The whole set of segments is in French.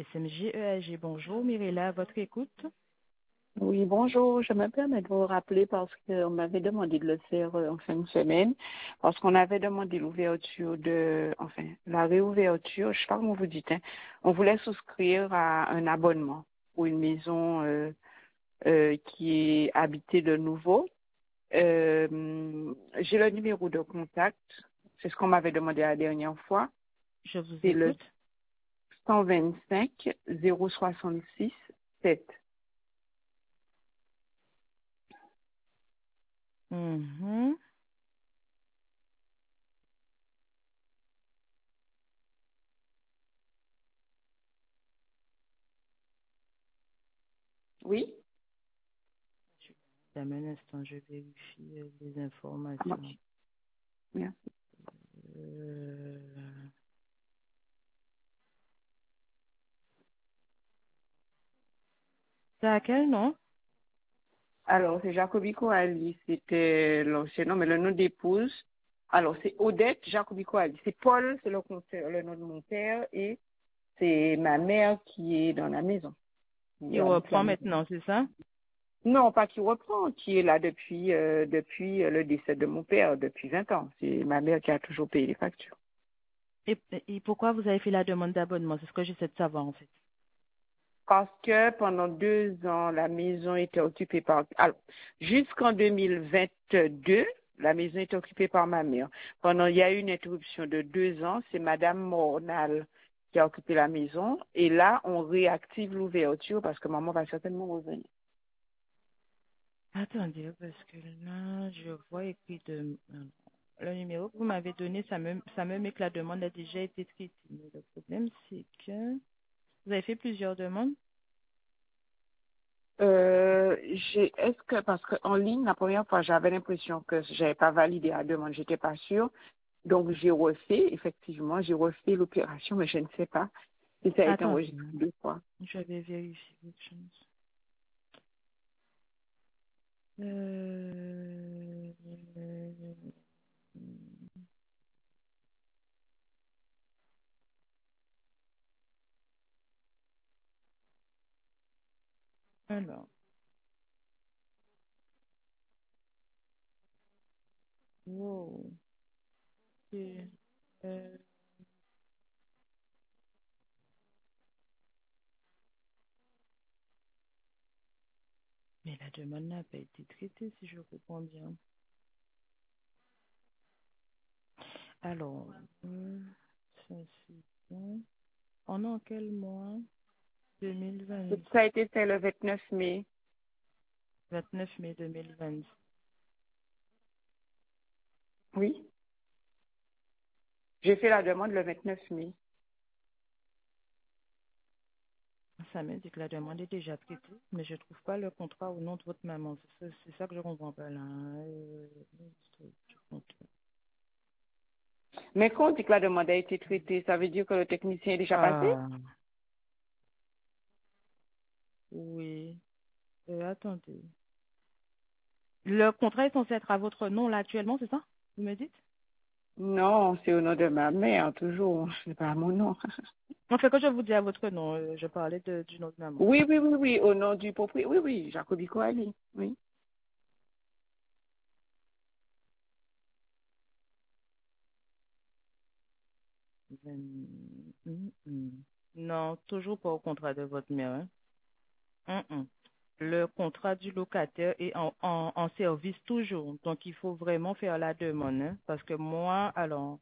SMG-EAG. Bonjour, Mirella, à votre écoute. Oui, bonjour. Je me permets de vous rappeler parce qu'on m'avait demandé de le faire en fin de semaine, parce qu'on avait demandé la réouverture, je sais pas comment vous dites, hein. On voulait souscrire à un abonnement pour une maison qui est habitée de nouveau. J'ai le numéro de contact, c'est ce qu'on m'avait demandé la dernière fois. Je vous C'est le écoute. 125 066 7. Mhm. Oui? Dame un instant, je vérifie les Ça informations. marche. Bien. Euh, C'est à quel nom? Alors, c'est Jacobico Ali, c'était l'ancien nom, mais le nom d'épouse. Alors, c'est Odette Jacobico Ali. C'est Paul, c'est le nom de mon père, et c'est ma mère qui est dans la maison, qui Il habite la reprend maison. maintenant, c'est ça? Non, pas qui reprend, qui est là depuis le décès de mon père, depuis 20 ans. C'est ma mère qui a toujours payé les factures. Et pourquoi vous avez fait la demande d'abonnement? C'est ce que j'essaie de savoir, en fait. Parce que pendant 2 ans, la maison était occupée par... Alors, jusqu'en 2022, la maison était occupée par ma mère. Il y a eu une interruption de 2 ans, c'est Madame Mornal qui a occupé la maison. Et là, on réactive l'ouverture parce que maman va certainement revenir. Attendez, parce que là, je vois écrit le numéro que vous m'avez donné, ça me met que la demande a déjà été traitée. Mais le problème, c'est que vous avez fait plusieurs demandes. Parce qu'en ligne, la première fois, j'avais l'impression que j'avais pas validé la demande, j'étais pas sûre. Donc, j'ai refait l'opération, mais je ne sais pas si ça a été Attendez, enregistré hein. 2 fois. Je vais vérifier quelque chose. Euh, Alors, wow. Ok. Euh, mais la demande n'a pas été traitée, si je comprends bien. Alors, ça c'est bon. On est en quel mois? 2020, Ça a été fait le 29 mai. 29 mai 2020. Oui. J'ai fait la demande le 29 mai. Ça me dit que la demande est déjà traitée, mais je trouve pas le contrat au nom de votre maman. C'est ça que je comprends pas là. Mais quand on dit que la demande a été traitée, ça veut dire que le technicien est déjà passé? Ah, oui. Attendez. Le contrat est censé être à votre nom là actuellement, c'est ça? Vous me dites? Non, c'est au nom de ma mère, toujours. C'est pas à mon nom. En fait, quand je vous dis à votre nom, je parlais d'une autre maman. Oui, oui, oui, oui, au nom du propriétaire. Oui, oui, Jacobico Ali. Oui. Non, toujours pas au contrat de votre mère. Hein. Le contrat du locataire est en service toujours. Donc, il faut vraiment faire la demande. Hein, parce que moi, alors,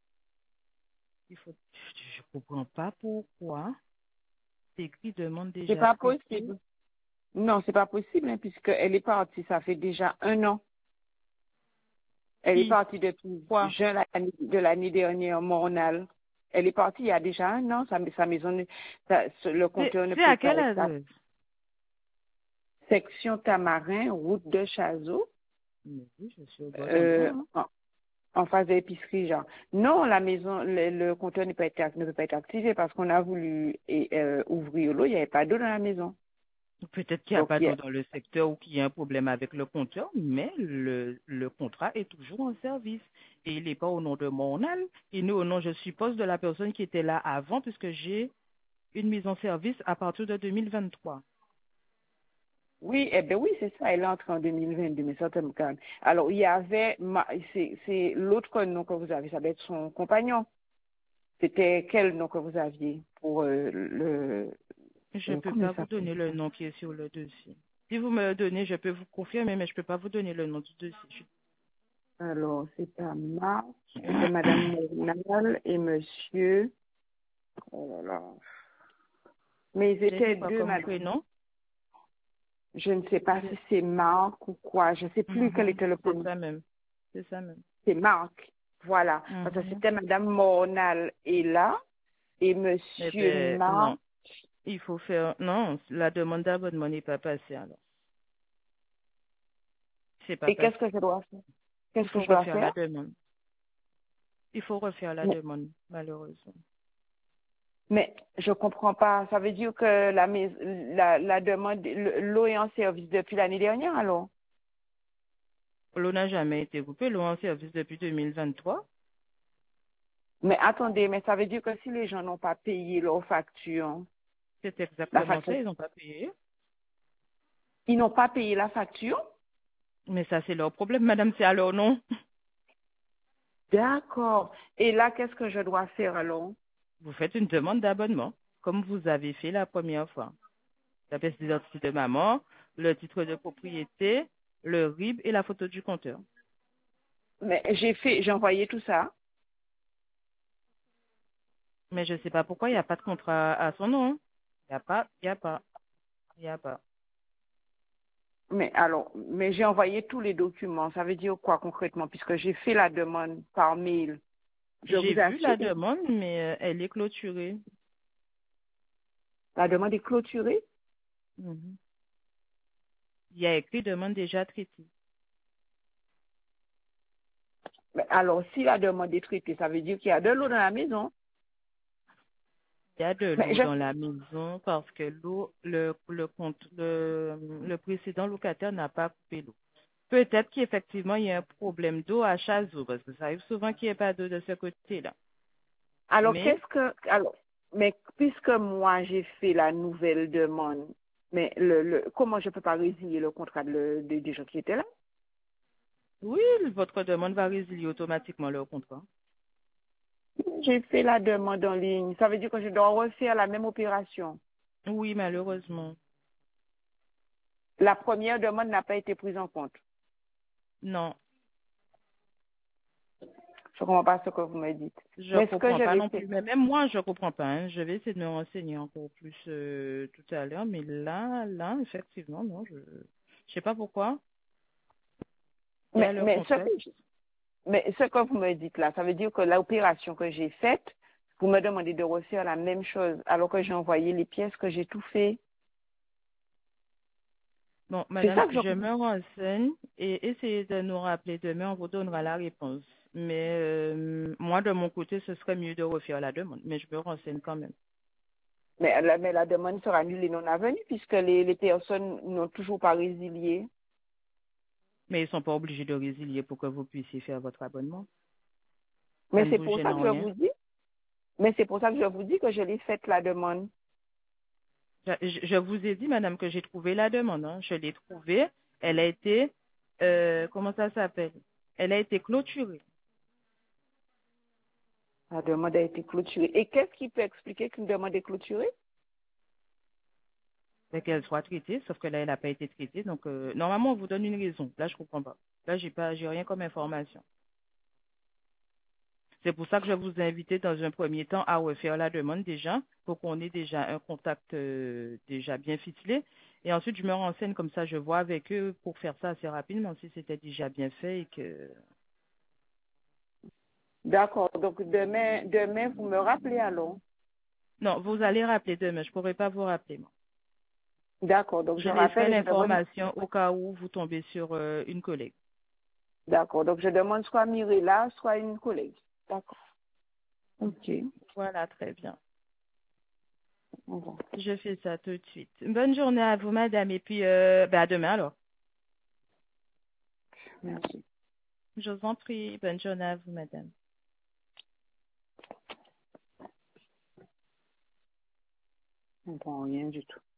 je comprends pas pourquoi c'est écrit demande C'est déjà pas traitée. possible. Non, c'est pas possible, hein, puisqu'elle est partie, ça fait déjà 1 an. Elle est Qui? partie depuis Quoi? juin de l'année dernière, Mornal. Elle est partie il y a déjà 1 an. Sa maison, le compteur ne C'est peut à pas quelle être adresse? section Tamarin, route de Chazot, Mais oui, je suis au bon endroit. euh, Hein. en, en face de l'épicerie, genre. Non, la maison, le compteur ne peut pas être activé parce qu'on a voulu ouvrir l'eau, il n'y avait pas d'eau dans la maison. Peut-être qu'il n'y a Donc, pas d'eau dans le secteur ou qu'il y a un problème avec le compteur, mais le contrat est toujours en service. Et il n'est pas au nom de mon âme, il est au nom, je suppose, de la personne qui était là avant, puisque j'ai une mise en service à partir de 2023. Oui, eh bien oui, c'est ça, elle entre en 2022, mais ça me calme. Alors, il y avait, c'est l'autre nom que vous avez, ça doit être son compagnon. C'était quel nom que vous aviez pour Je ne peux comment pas il vous s'appelle? donner le nom qui est sur le dossier. Si vous me le donnez, je peux vous confirmer, mais je ne peux pas vous donner le nom du dossier. Alors, c'est pas Marc, c'était Madame Mornal et Monsieur, oh là là. Mais ils J'ai dit étaient quoi deux, comme madame. prénom? Je ne sais pas si c'est Marc ou quoi, je ne sais plus quel Mhm. était le C'est prénom. ça même. C'est ça même. C'est Marc, voilà. Parce que Mhm. c'était Madame Mornal et là, et Eh Monsieur bien, Marc. non. Il faut faire... Non, la demande d'abonnement n'est pas passée alors. C'est pas Et passé. qu'est-ce que je dois faire? Il Qu'est-ce que faut je dois refaire la faire? demande. Il faut refaire la Mais, demande, malheureusement. mais je comprends pas. Ça veut dire que la demande, l'eau est en service depuis l'année dernière, alors? L'eau n'a jamais été coupée. L'eau est en service depuis 2023. Mais attendez, mais ça veut dire que si les gens n'ont pas payé leur facture, C'est la exactement ça. facture, Ils n'ont pas payé. ils n'ont pas payé la facture? Mais ça, c'est leur problème, madame. C'est alors non. D'accord. Et là, qu'est-ce que je dois faire alors? Vous faites une demande d'abonnement, comme vous avez fait la première fois. La pièce d'identité de maman, le titre de propriété, le RIB et la photo du compteur. Mais j'ai envoyé tout ça. Mais je ne sais pas pourquoi il n'y a pas de contrat à son nom. Hein. Il n'y a pas, il n'y a pas, il n'y a pas. Mais alors, mais j'ai envoyé tous les documents. Ça veut dire quoi concrètement? Puisque j'ai fait la demande par mail. Je J'ai vous vu assure, la demande, mais elle est clôturée. la demande est clôturée. Mhm. Il y a écrit demande déjà traitée. Mais alors, si la demande est traitée, ça veut dire qu'il y a de l'eau dans la maison. Il y a de Mais l'eau dans la maison parce que l'eau, le précédent locataire n'a pas coupé l'eau. Peut-être qu'effectivement, il y a un problème d'eau à Chazot, parce que ça arrive souvent qu'il n'y ait pas d'eau de ce côté-là. alors, Mais mais puisque moi j'ai fait la nouvelle demande, mais comment je peux pas résilier le contrat des gens qui étaient là? oui, votre demande va résilier automatiquement le contrat. J'ai fait la demande en ligne. Ça veut dire que je dois refaire la même opération. Oui, malheureusement. La première demande n'a pas été prise en compte. Non, Je comprends pas ce que vous me dites. je Mais ce que comprends je pas vais non faire, plus. Mais même moi, je comprends pas. Hein. Je vais essayer de me renseigner encore plus tout à l'heure. Mais là, effectivement, non, je sais pas pourquoi. Il y a mais, le mais, ce contrat. que, mais ce que vous me dites là, ça veut dire que l'opération que j'ai faite, vous me demandez de refaire la même chose alors que j'ai envoyé les pièces, que j'ai tout fait. Bon, C'est madame, ça que je je me renseigne et essayez de nous rappeler demain, on vous donnera la réponse. Mais moi, de mon côté, ce serait mieux de refaire la demande. Mais je me renseigne quand même. mais la demande sera annulée non avenue puisque les personnes n'ont toujours pas résilié. Mais ils ne sont pas obligés de résilier pour que vous puissiez faire votre abonnement. Ça Mais ne c'est vous pour gêne ça que en je rien. vous dis, mais c'est pour ça que je vous dis que je l'ai faite la demande. Je vous ai dit, madame, que j'ai trouvé la demande. Hein. Je l'ai trouvée. Elle a été, comment ça s'appelle? Elle a été clôturée. La demande a été clôturée. Et qu'est-ce qui peut expliquer qu'une demande est clôturée? Fait qu'elle soit traitée, sauf que là, elle n'a pas été traitée. Donc, normalement, on vous donne une raison. Là, je comprends pas. Là, j'ai rien comme information. C'est pour ça que je vous ai invité dans un premier temps à refaire la demande déjà, pour qu'on ait déjà un contact déjà bien ficelé. Et ensuite, je me renseigne comme ça, je vois avec eux pour faire ça assez rapidement, si c'était déjà bien fait et que... D'accord. Donc demain, vous me rappelez alors. Non, vous allez rappeler demain, je ne pourrai pas vous rappeler, moi. D'accord. Donc Je je laisserai rappelle et je demande. l'information au cas où vous tombez sur une collègue. D'accord. Donc je demande soit Mirella, soit une collègue. D'accord. Ok. Voilà, très bien. Au revoir. Je fais ça tout de suite. Bonne journée à vous, madame, et puis à demain alors. Merci. Je vous en prie, bonne journée à vous, madame. On ne comprend rien du tout.